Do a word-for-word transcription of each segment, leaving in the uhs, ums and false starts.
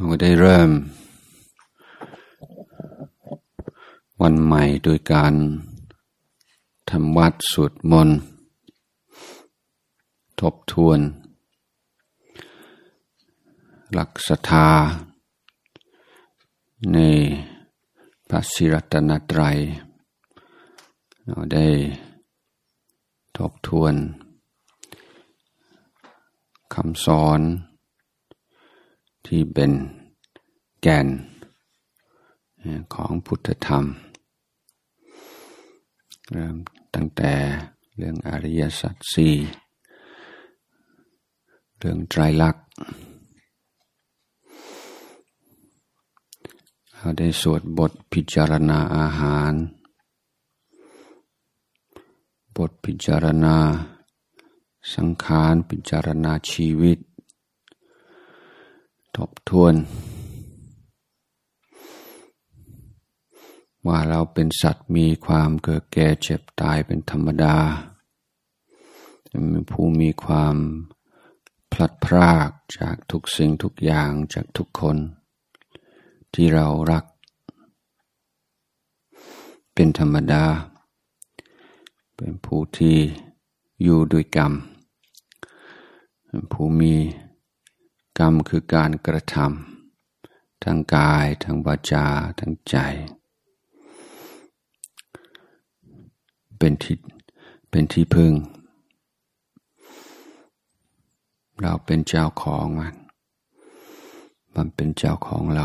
เราได้เริ่มวันใหม่โดยการทำวัดสวดมนต์ทบทวนหลักศรัทธาในพระศรีรัตนตรัยเราได้ทบทวนคำสอนที่เป็นแก่นของพุทธธรรมเริ่มตั้งแต่เรื่องอริยสัจสี่เรื่องไตรลักษณ์เราได้สวดบทพิจารณาอาหารบทพิจารณาสังขารพิจารณาชีวิตทบทวนว่าเราเป็นสัตว์มีความเกิดแก่เจ็บตายเป็นธรรมดาเป็นผู้มีความพลัดพรากจากทุกสิ่งทุกอย่างจากทุกคนที่เรารักเป็นธรรมดาเป็นผู้ที่อยู่ด้วยกรรมเป็นผู้มีกรรมคือการกระทำทั้งกายทั้งวาจาทั้งใจเป็นที่เป็นที่พึ่งเราเป็นเจ้าของมันมันเป็นเจ้าของเรา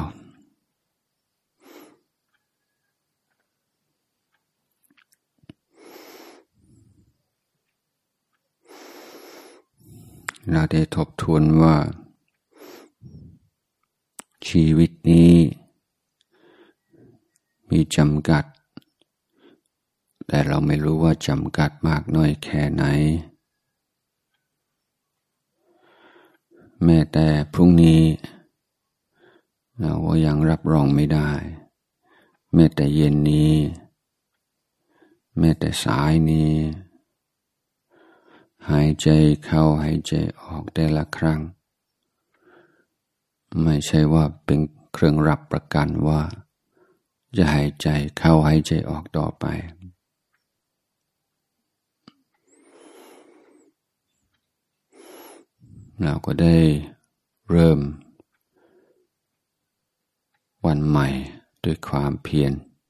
เราได้ทบทวนว่าชีวิตนี้มีจำกัดแต่เราไม่รู้ว่าจำกัดมากน้อยแค่ไหนแม้แต่พรุ่งนี้เราก็ยังรับรองไม่ได้แม้แต่เย็นนี้แม้แต่สายนี้หายใจเข้าหายใจออกแต่ละครั้งไม่ใช่ว่าเป็นเครื่องรับประกันว่าจะหายใจเข้าหายใจออกต่อไปเราก็ได้เริ่มวันใหม่ด้วยความเพียร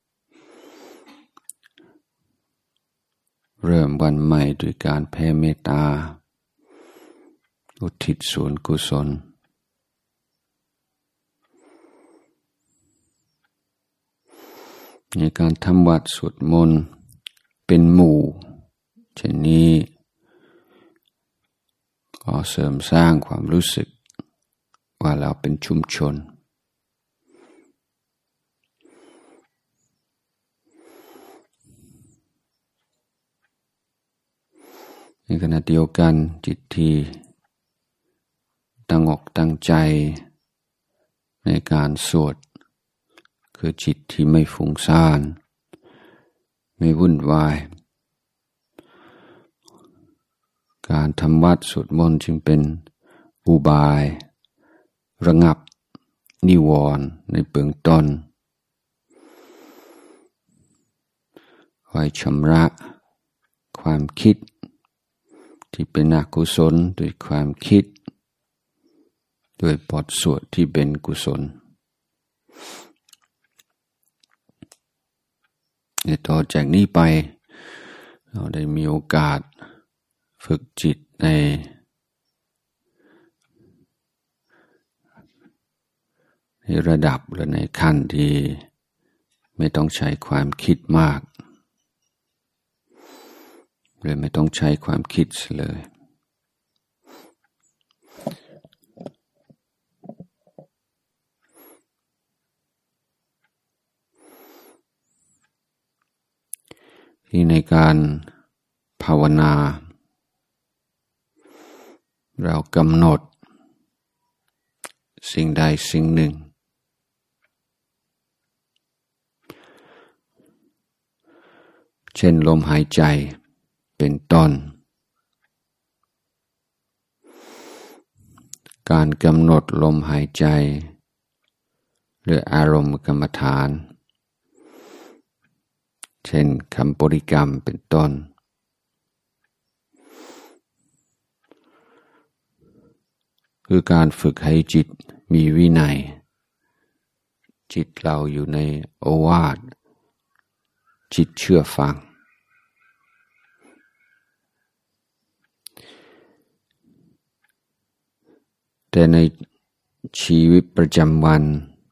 เริ่มวันใหม่ด้วยการแผ่เมตตาอุทิศส่วนกุศลในการทำวัดสวดมนต์เป็นหมู่เช่นนี้ก็เสริมสร้างความรู้สึกว่าเราเป็นชุมชนในขณะเดียวกันจิตที่ตั้งอกตั้งใจในการสวดคือจิตที่ไม่ฟุ้งซ่านไม่วุ่นวายการทำวัดสวดมนต์จึงเป็นอุบายระงับนิวรณ์ในเบื้องต้นคอยชำระความคิดที่เป็นอกุศลด้วยความคิดด้วยบทสวดที่เป็นกุศลในต่อจากนี้ไปเราได้มีโอกาสฝึกจิตในในระดับหรือในขั้นที่ไม่ต้องใช้ความคิดมากเลยไม่ต้องใช้ความคิดเลยที่ในการภาวนาเรากำหนดสิ่งใดสิ่งหนึ่งเช่นลมหายใจเป็นต้น การกำหนดลมหายใจหรืออารมณ์กรรมฐานเช่นคำบริกรรมเป็นต้นคือการฝึกให้จิตมีวินัยจิตเราอยู่ในโอวาทจิตเชื่อฟังแต่ในชีวิตประจำวัน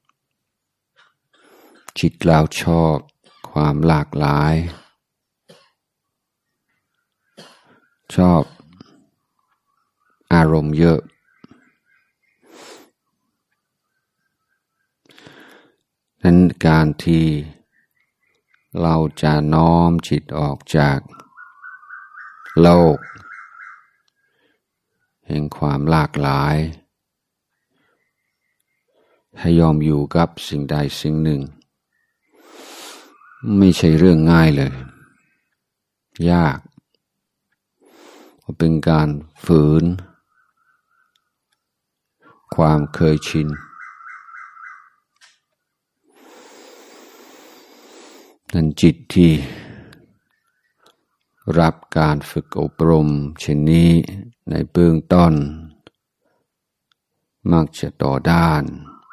จิตเราชอบความหลากหลายชอบอารมณ์เยอะนั้นการที่เราจะน้อมจิตออกจากโลกแห่งความหลากหลายให้ยอมอยู่กับสิ่งใดสิ่งหนึ่งไม่ใช่เรื่องง่ายเลยยากเป็นการฝืนความเคยชินนั้นจิตที่รับการฝึกอบรมเช่นนี้ในเบื้องต้นมักจะต่อด้าน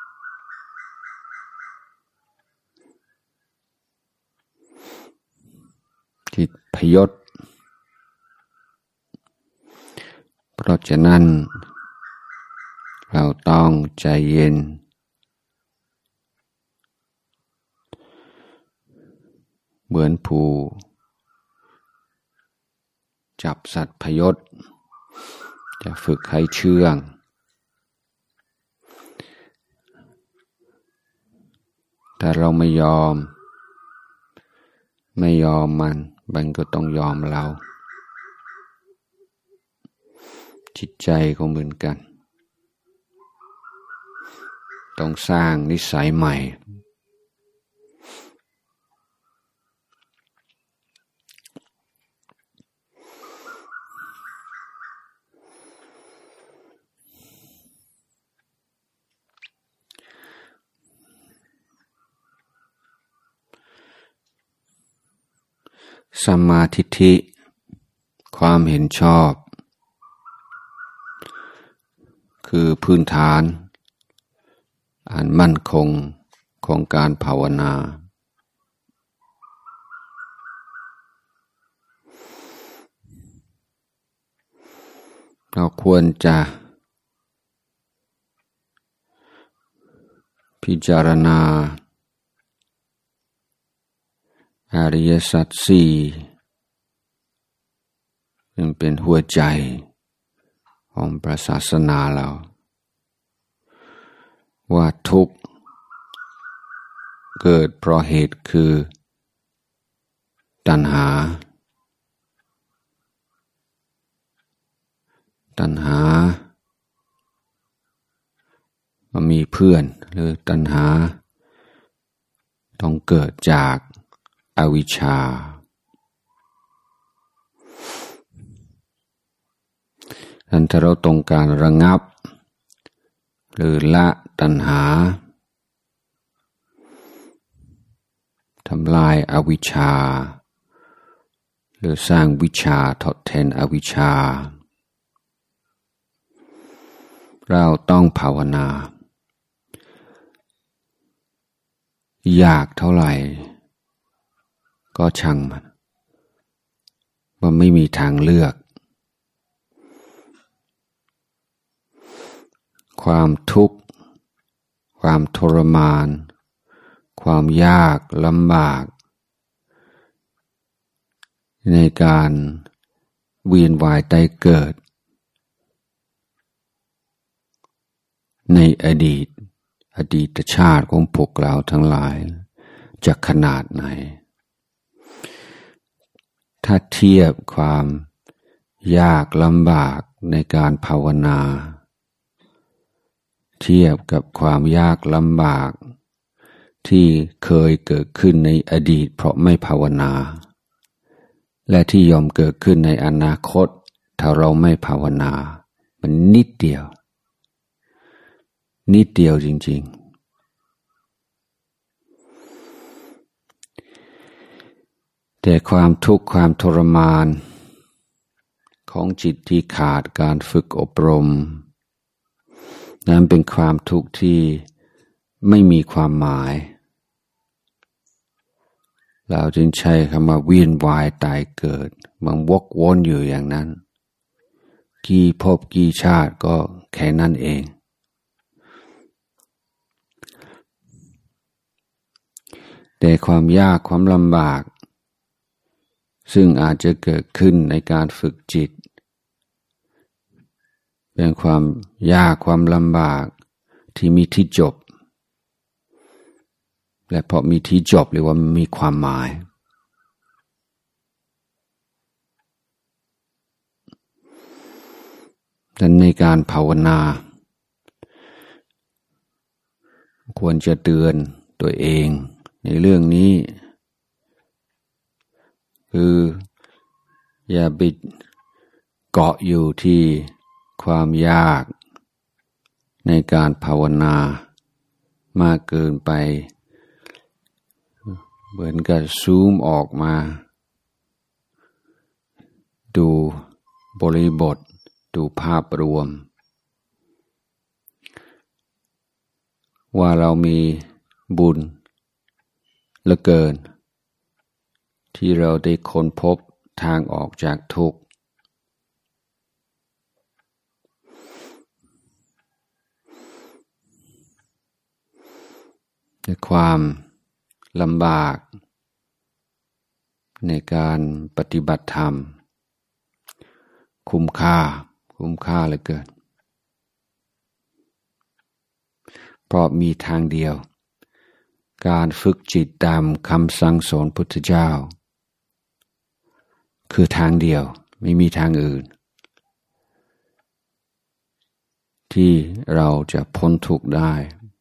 จิตพยศเพราะฉะนั้นเราต้องใจเย็นเหมือนผู้จับสัตว์พยศจะฝึกให้เชื่องถ้าเราไม่ยอมไม่ยอมมันมันก็ต้องยอมเราจิตใจก็เหมือนกันต้องสร้างนิสัยใหม่สัมมาทิฏฐิความเห็นชอบคือพื้นฐานอันมั่นคงของการภาวนาเราควรจะพิจารณาอริยสัจสี่ซึ่งเป็นหัวใจของพระศาสนาเราว่าทุกข์เกิดเพราะเหตุคือตัณหาตัณหามันมีเพื่อนหรือตัณหาต้องเกิดจากอวิชชาอันถ้าเราต้องการระงับหรือละตัณหาทำลายอวิชชาหรือสร้างวิชาทดแทนอวิชชาเราต้องภาวนา ยากเท่าไหร่ก็ช่างมันมันไม่มีทางเลือกความทุกข์ความทรมานความยากลำบากในการเวียนว่ายตายเกิดในอดีตอดีตชาติของพวกเราทั้งหลายจะขนาดไหนถ้าเทียบความยากลำบากในการภาวนาเทียบกับความยากลำบากที่เคยเกิดขึ้นในอดีตเพราะไม่ภาวนาและที่ยอมเกิดขึ้นในอนาคตถ้าเราไม่ภาวนามันนิดเดียวนิดเดียวจริงแต่ความทุกข์ความทรมานของจิตที่ขาดการฝึกอบรมนั้นเป็นความทุกข์ที่ไม่มีความหมายเราจึงใช้คำว่าเวียนว่ายตายเกิดมันวกวนอยู่อย่างนั้นกี่ภพกี่ชาติก็แค่นั้นเองแต่ความยากความลำบากซึ่งอาจจะเกิดขึ้นในการฝึกจิตเป็นความยากความลำบากที่มีที่จบและพอมีที่จบเรียกว่ามีความหมายดังนั้นในการภาวนาควรจะเตือนตัวเองในเรื่องนี้คืออย่าไปเกาะอยู่ที่ความยากในการภาวนามากเกินไปเหมือนกับซูมออกมาดูบริบทดูภาพรวมว่าเรามีบุญเหลือเกินที่เราได้ค้นพบทางออกจากทุกข์ในความลำบากในการปฏิบัติธรรมคุ้มค่าคุ้มค่าเหลือเกินเพราะมีทางเดียวการฝึกจิตตามคำสั่งสอนพุทธเจ้าคือทางเดียวไม่มีทางอื่นที่เราจะพ้นทุกข์ได้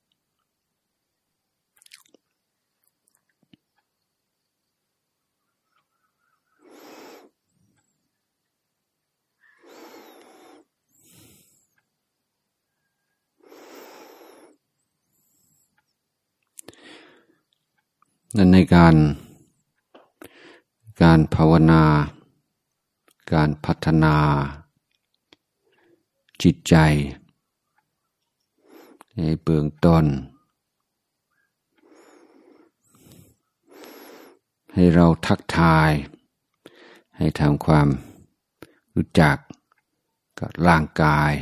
นั่นในการการภาวนาการพัฒนาจิตใจในเบื้องต้นให้เราทักทายให้ทำความรู้จักกับร่างกาย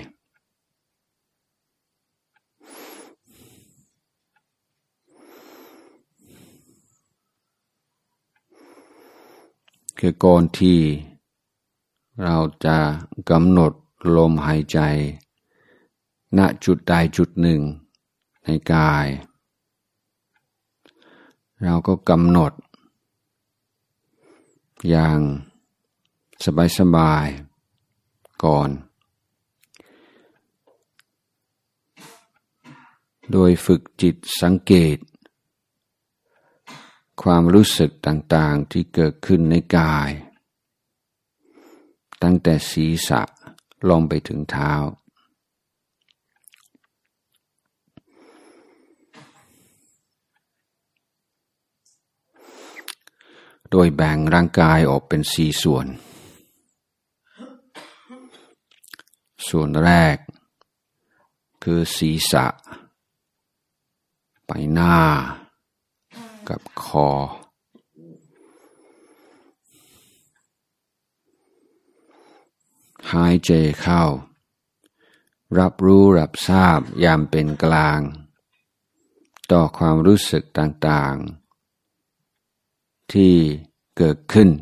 คือก่อนที่เราจะกำหนดลมหายใจณจุดใดจุดหนึ่งในกายเราก็กำหนดอย่างสบายๆก่อนโดยฝึกจิตสังเกตความรู้สึกต่างๆที่เกิดขึ้นในกายตั้งแต่ศีรษะลงไปถึงเท้าโดยแบ่งร่างกายออกเป็นสี่ส่วนส่วนแรกคือศีรษะใบหน้ากับคอหายใจเข้ารับรู้รับทราบยามเป็นกลางต่อความรู้สึกต่างๆที่เกิดขึ้น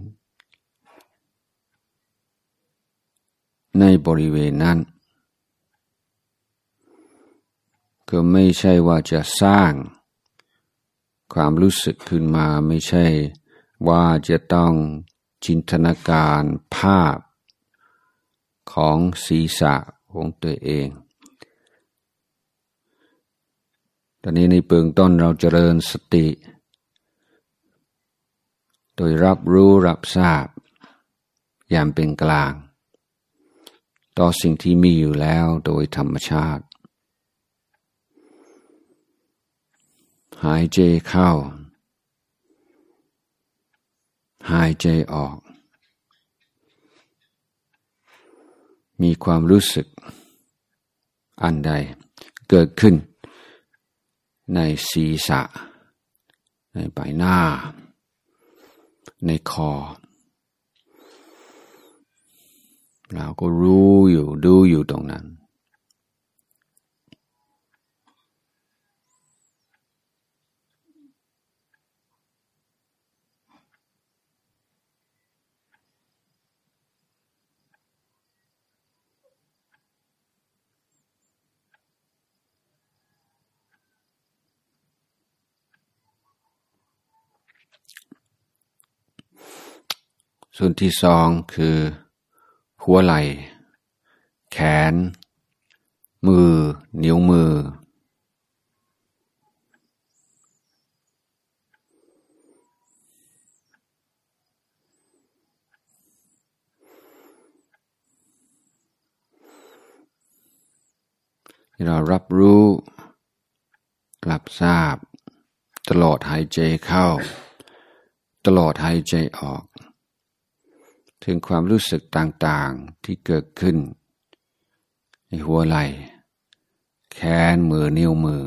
ในบริเวณนั้นก็ไม่ใช่ว่าจะสร้างความรู้สึกขึ้นมาไม่ใช่ว่าจะต้องจินตนาการภาพของศีรษะของตัวเองตอนนี้ในเบื้องต้นเราเจริญสติโดยรับรู้รับทราบอย่างเป็นกลางต่อสิ่งที่มีอยู่แล้วโดยธรรมชาติหายใจเข้าหายใจออกมีความรู้สึกอันใดเกิดขึ้นในศีรษะในใบหน้าในคอเราก็รู้อยู่ดูอยู่ตรงนั้นส่วนที่สองคือหัวไหล่แขนมือนิ้วมือเรารับรู้รับทราบตลอดหายใจเข้าตลอดหายใจออกถึงความรู้สึกต่างๆที่เกิดขึ้นในหัวไหล่แขนมือนิ้วมือ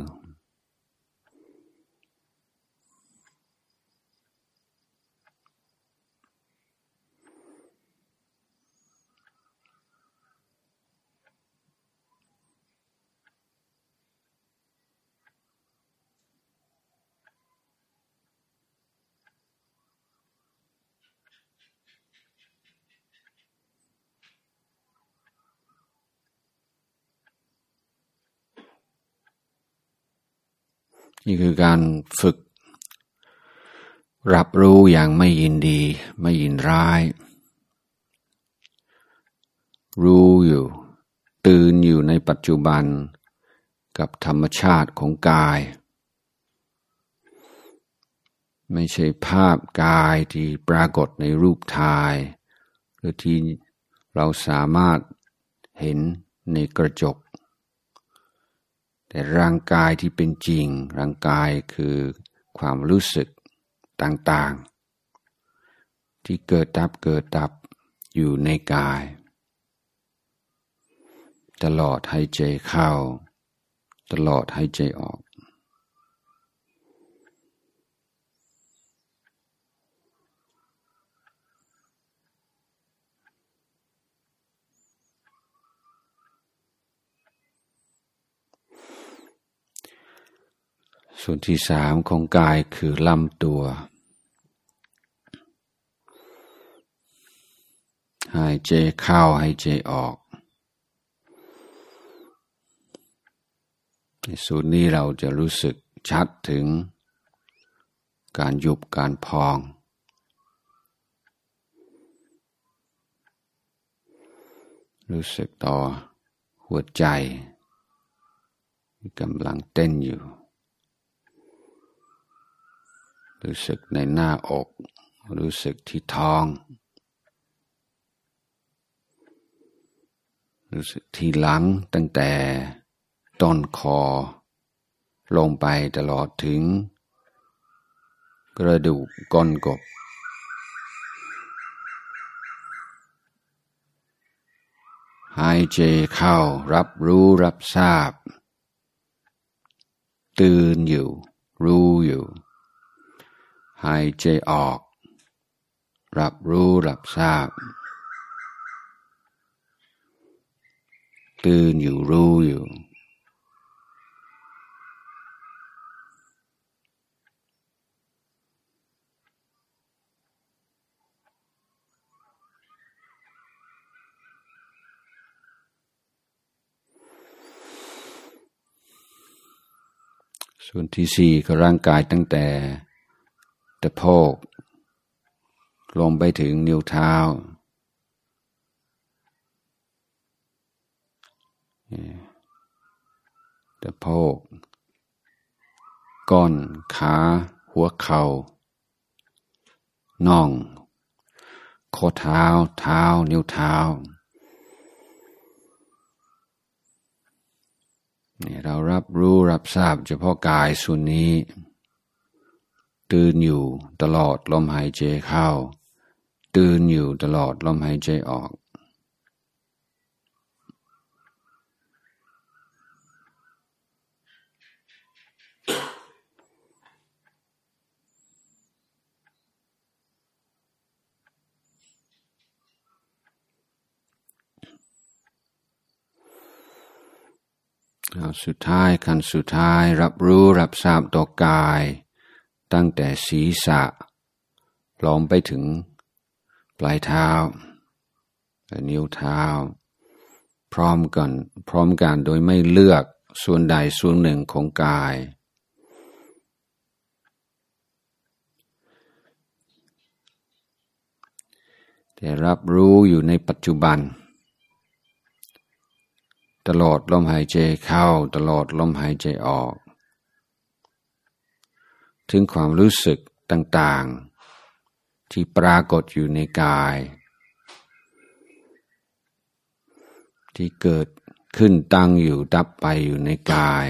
นี่คือการฝึกรับรู้อย่างไม่ยินดีไม่ยินร้ายรู้อยู่ตื่นอยู่ในปัจจุบันกับธรรมชาติของกายไม่ใช่ภาพกายที่ปรากฏในรูปถ่ายหรือที่เราสามารถเห็นในกระจกแต่ร่างกายที่เป็นจริงร่างกายคือความรู้สึกต่างๆที่เกิดดับเกิดดับอยู่ในกายตลอดหายใจเข้าตลอดหายใจออกส่วนที่สามของกายคือลำตัวหายใจเข้าหายใจออกในส่วนนี้เราจะรู้สึกชัดถึงการยุบการพองรู้สึกต่อหัวใจที่กำลังเต้นอยู่รู้สึกในหน้าอกรู้สึกที่ท้องรู้สึกที่หลังตั้งแต่ต้นคอลงไปตลอดถึงกระดูกก้นกบหายใจเข้ารับรู้รับทราบตื่นอยู่รู้อยู่หายใจออกรับรู้รับทราบตื่นอยู่รู้อยู่ส่วนที่สี่ก็ร่างกายตั้งแต่ตะโพกลงไปถึงนิ้วเท้าตะโพกก้นขาหัวเข่าน่องข้อเท้าเท้านิ้วเท้านี่เรารับรู้รับทราบเฉพาะกายส่วนนี้ตื่นอยู่ตลอดลมหายใจเข้าตื่นอยู่ตลอดลมหายใจออกสุดท้ายขั้นสุดท้ายรับรู้รับทราบต่อกายตั้งแต่ศีรษะลงไปถึงปลายเท้าและนิ้วเท้าพร้อมกันพร้อมกันโดยไม่เลือกส่วนใดส่วนหนึ่งของกายแต่รับรู้อยู่ในปัจจุบันตลอดลมหายใจเข้าตลอดลมหายใจออกถึงความรู้สึกต่างๆที่ปรากฏอยู่ในกายที่เกิดขึ้นตั้งอยู่ดับไปอยู่ในกาย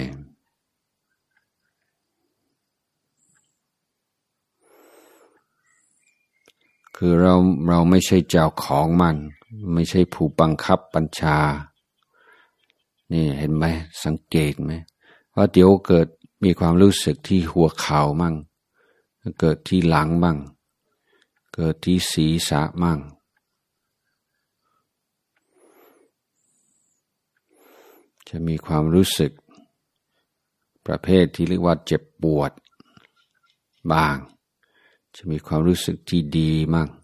คือเราเราไม่ใช่เจ้าของมันไม่ใช่ผู้บังคับบัญชานี่เห็นไหมสังเกตไหมว่าเดี๋ยวเกิดมีความรู้สึกที่หัวเข่ามั่งเกิดที่หลังมั่งเกิดที่ศีรษะมั่งจะมีความรู้สึกประเภทที่เรียกว่าเจ็บปวดบ้างจะมีความรู้สึกที่ดีมั่ง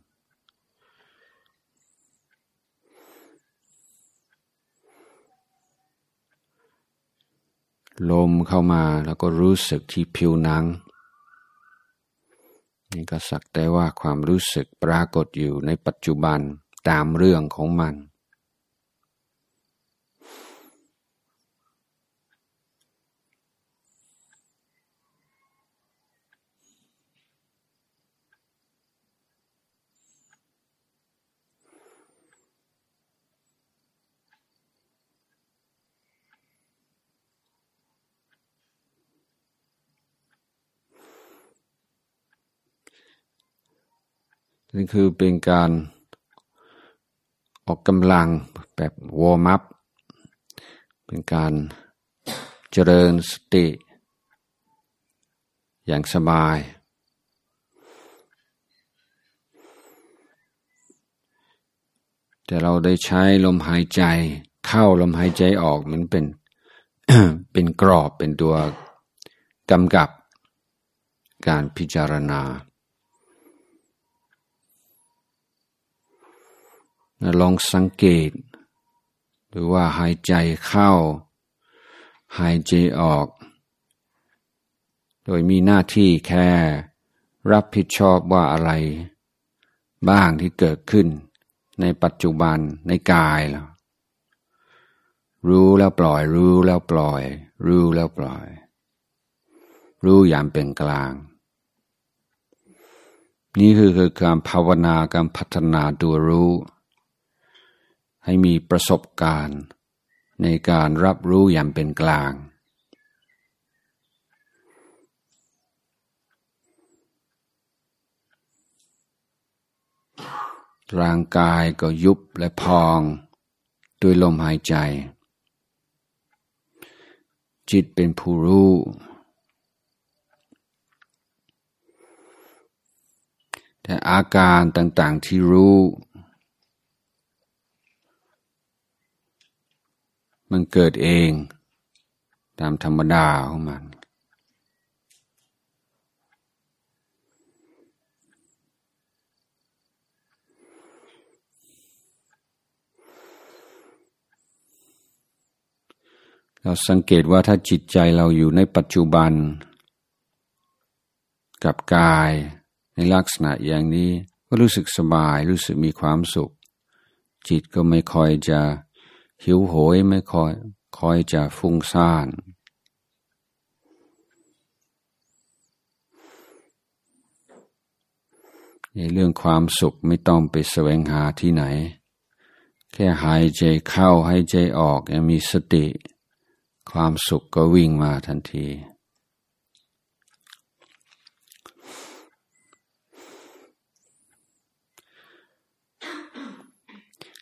ลมเข้ามาแล้วก็รู้สึกที่ผิวหนังนี่ก็สักแต่ว่าความรู้สึกปรากฏอยู่ในปัจจุบันตามเรื่องของมันนี่คือเป็นการออกกำลังแบบวอร์มอัพเป็นการเจริญสติอย่างสบายแต่เราได้ใช้ลมหายใจเข้าลมหายใจออกมันเป็น เป็นกรอบเป็นตัวกำกับการพิจารณาลองสังเกตดูว่าหายใจเข้าหายใจออกโดยมีหน้าที่แค่รับผิดชอบว่าอะไรบ้างที่เกิดขึ้นในปัจจุบันในกายแล้วรู้แล้วปล่อยรู้แล้วปล่อยรู้แล้วปล่อยรู้อย่างเป็นกลางนี่คือคือการภาวนาการพัฒนาตัวรู้ให้มีประสบการณ์ในการรับรู้อย่างเป็นกลางร่างกายก็ยุบและพองด้วยลมหายใจจิตเป็นผู้รู้แต่อาการต่างๆที่รู้มันเกิดเองตามธรรมดาของมันเราสังเกตว่าถ้าจิตใจเราอยู่ในปัจจุบันกับกายในลักษณะอย่างนี้ก็รู้สึกสบายรู้สึกมีความสุขจิตก็ไม่ค่อยจะหิวโหยไม่ค่อยค่อยจะฟุ้งซ่านในเรื่องความสุขไม่ต้องไปแสวงหาที่ไหนแค่หายใจเข้าหายใจออกยังมีสติความสุขก็วิ่งมาทันที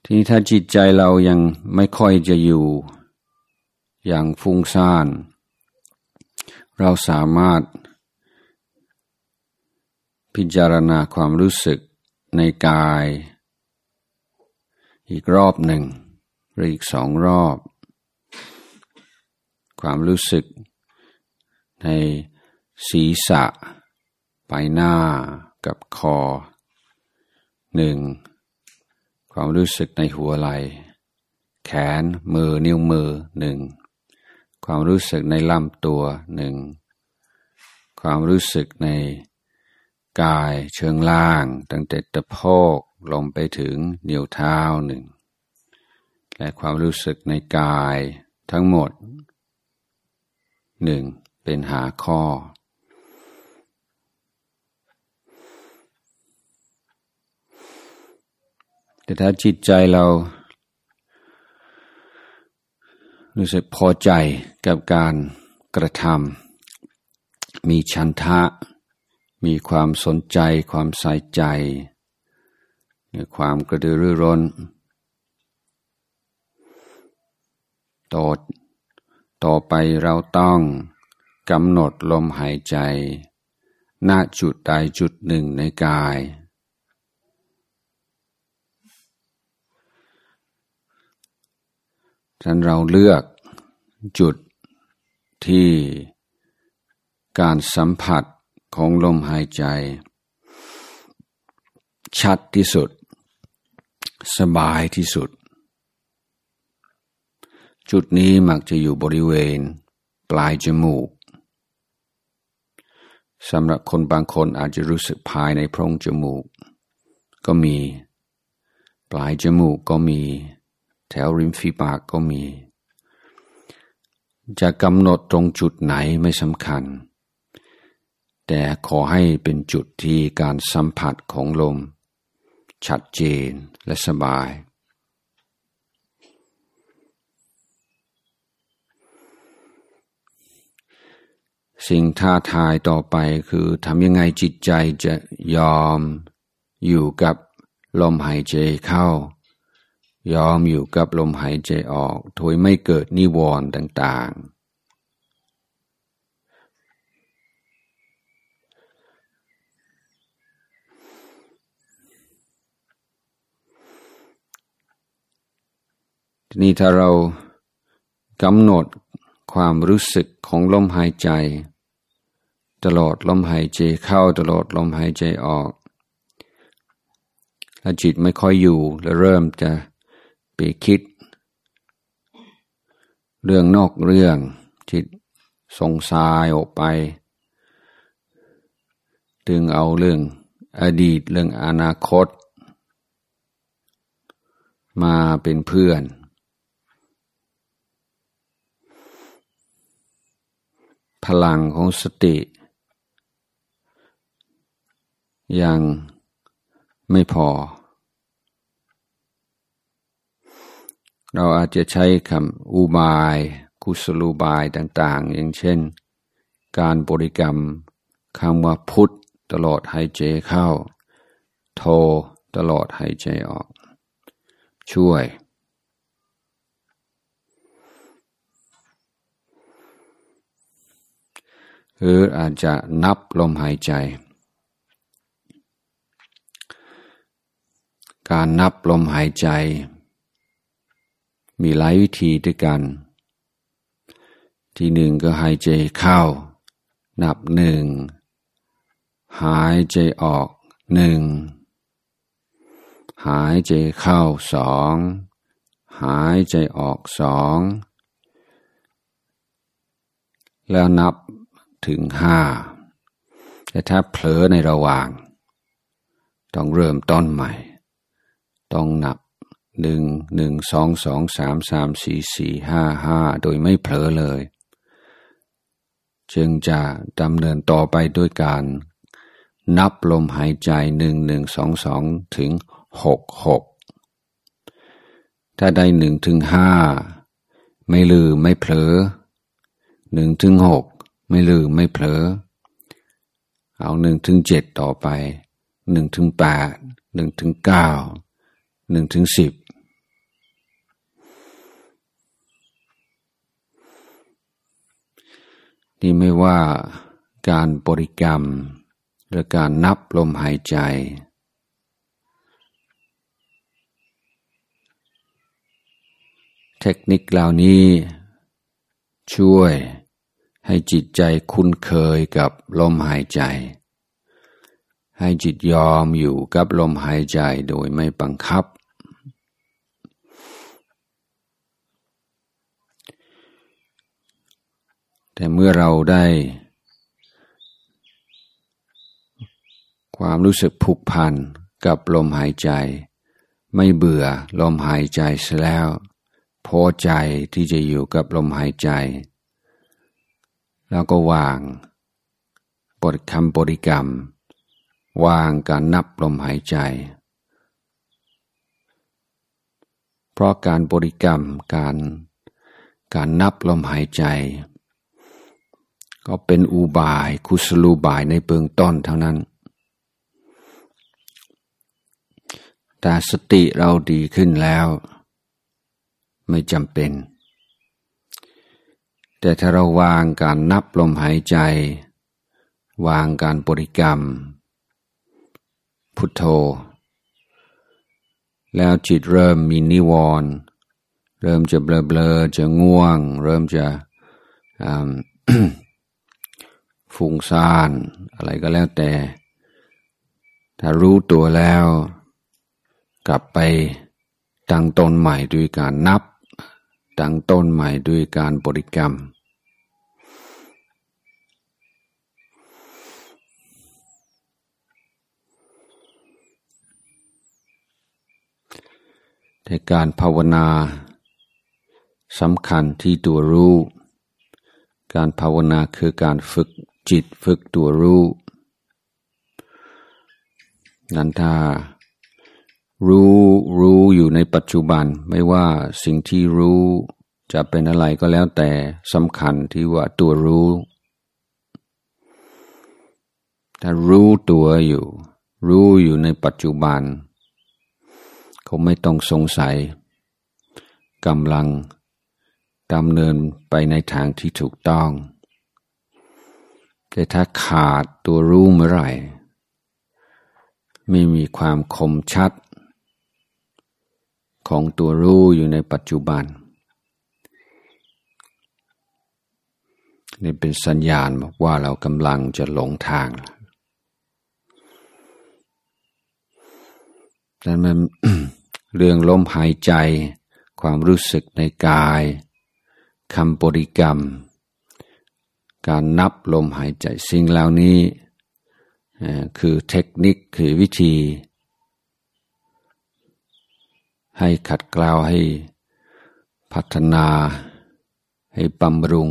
ทีนี้ถ้าจิตใจเรายังไม่ค่อยจะอยู่อย่างฟุ้งซ่านเราสามารถพิจารณาความรู้สึกในกายอีกรอบหนึ่งหรืออีกสองรอบความรู้สึกในศีรษะใบหน้ากับคอหนึ่งความรู้สึกในหัวไหล่แขนมือนิ้วมือหนึ่งความรู้สึกในลำตัวหนึ่งความรู้สึกในกายเชิงล่างตั้งแต่ตะโพกลงไปถึงนิ้วเท้าหนึ่งและความรู้สึกในกายทั้งหมดหนึ่งเป็นหาข้อแต่ถ้าจิตใจเรารู้สึกพอใจกับการกระทำมีฉันทะมีความสนใจความใส่ใจมีความกระตือรือร้นต่อต่อไปเราต้องกำหนดลมหายใจณจุดใดจุดหนึ่งในกายฉะนั้นเราเลือกจุดที่การสัมผัสของลมหายใจชัดที่สุดสบายที่สุดจุดนี้มักจะอยู่บริเวณปลายจมูกสำหรับคนบางคนอาจจะรู้สึกภายในโพรงจมูกก็มีปลายจมูกก็มีแถวริมฝีปากก็มีจะกำหนดตรงจุดไหนไม่สำคัญแต่ขอให้เป็นจุดที่การสัมผัสของลมชัดเจนและสบายสิ่งท้าทายต่อไปคือทำยังไงจิตใจจะยอมอยู่กับลมหายใจเข้ายอมอยู่กับลมหายใจออกโดยไม่เกิดนิวรณ์ต่างๆทีนี้ถ้าเรากำหนดความรู้สึกของลมหายใจตลอดลมหายใจเข้าตลอดลมหายใจออกและจิตไม่ค่อยอยู่และเริ่มจะไปคิดเรื่องนอกเรื่องจิตส่งสายออกไปดึงเอาเรื่องอดีตเรื่องอนาคตมาเป็นเพื่อนพลังของสติยังไม่พอเราอาจจะใช้คำอุบายกุศโลบายต่างๆอย่างเช่นการบริกรรมคำว่าพุทธตลอดหายใจเข้าโธตลอดหายใจออกช่วยหรืออาจจะนับลมหายใจการนับลมหายใจมีหลายวิธีด้วยกันที่หนึ่งก็หายใจเข้านับหนึ่งหายใจออกหนึ่งหายใจเข้าสองหายใจออกสองแล้วนับถึงห้าแต่ถ้าเผลอในระหว่างต้องเริ่มต้นใหม่ต้องนับหนึ่งหนึ่งสองสองสามสามสี่สี่ห้าห้าโดยไม่เผลอเลยจึงจะดำเนินต่อไปด้วยการนับลมหายใจหนึ่งหนึ่งสองสองถึงหกหกถ้าได้หนึ่งถึงห้าไม่ลืมไม่เผลอหนึ่งถึงหกไม่ลืมไม่เผลอเอาหนึ่งถึงเจ็ดต่อไปหนึ่งถึงแปดหนึ่งถึงเก้าหนึ่งถึงสิบนี่ไม่ว่าการบริกรรมหรือการนับลมหายใจเทคนิคเหล่านี้ช่วยให้จิตใจคุ้นเคยกับลมหายใจให้จิตยอมอยู่กับลมหายใจโดยไม่บังคับแต่เมื่อเราได้ความรู้สึกผูกพันกับลมหายใจไม่เบื่อลมหายใจเสียแล้วพอใจที่จะอยู่กับลมหายใจแล้วก็วางบริกรรมบริกรรมวางการนับลมหายใจเพราะการบริกรรมการการนับลมหายใจก็เป็นอุบายกุศโลบายในเบื้องต้นเท่านั้นแต่สติเราดีขึ้นแล้วไม่จำเป็นแต่ถ้าเราวางการนับลมหายใจวางการบริกรรมพุทโธแล้วจิตเริ่มมีนิวรณ์เริ่มจะเบลอๆจะง่วงเริ่มจะ ฟุ้งซ่านอะไรก็แล้วแต่ถ้ารู้ตัวแล้วกลับไปตั้งต้นใหม่ด้วยการนับตั้งต้นใหม่ด้วยการบริกรรมแต่การภาวนาสำคัญที่ตัวรู้การภาวนาคือการฝึกจิตฝึกตัวรู้นั้นถ้ารู้รู้อยู่ในปัจจุบันไม่ว่าสิ่งที่รู้จะเป็นอะไรก็แล้วแต่สำคัญที่ว่าตัวรู้ถ้ารู้ตัวอยู่รู้อยู่ในปัจจุบันเขาไม่ต้องสงสัยกำลังดำเนินไปในทางที่ถูกต้องแต่ถ้าขาดตัวรู้เมื่อไหร่ไม่มีความคมชัดของตัวรู้อยู่ในปัจจุบันนี่เป็นสัญญาณบอกว่าเรากำลังจะหลงทางดังนั้น เรื่องลมหายใจความรู้สึกในกายคำบริกรรมการนับลมหายใจสิ่งเหล่านี้คือเทคนิคคือวิธีให้ขัดเกลาให้พัฒนาให้บำรุง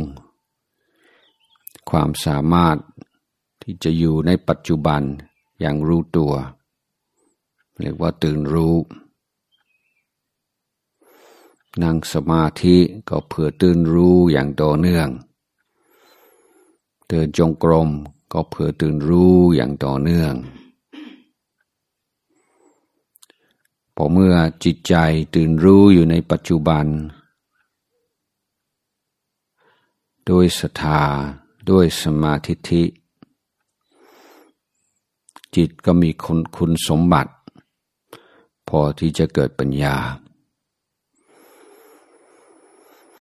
ความสามารถที่จะอยู่ในปัจจุบันอย่างรู้ตัวเรียกว่าตื่นรู้นั่งสมาธิก็เพื่อตื่นรู้อย่างต่อเนื่องเดินจงกรมก็เพื่อตื่นรู้อย่างต่อเนื่องพอเมื่อจิตใจตื่นรู้อยู่ในปัจจุบันด้วยศรัทธาด้วยสมาธิจิตก็มีคุณคุณสมบัติพอที่จะเกิดปัญญา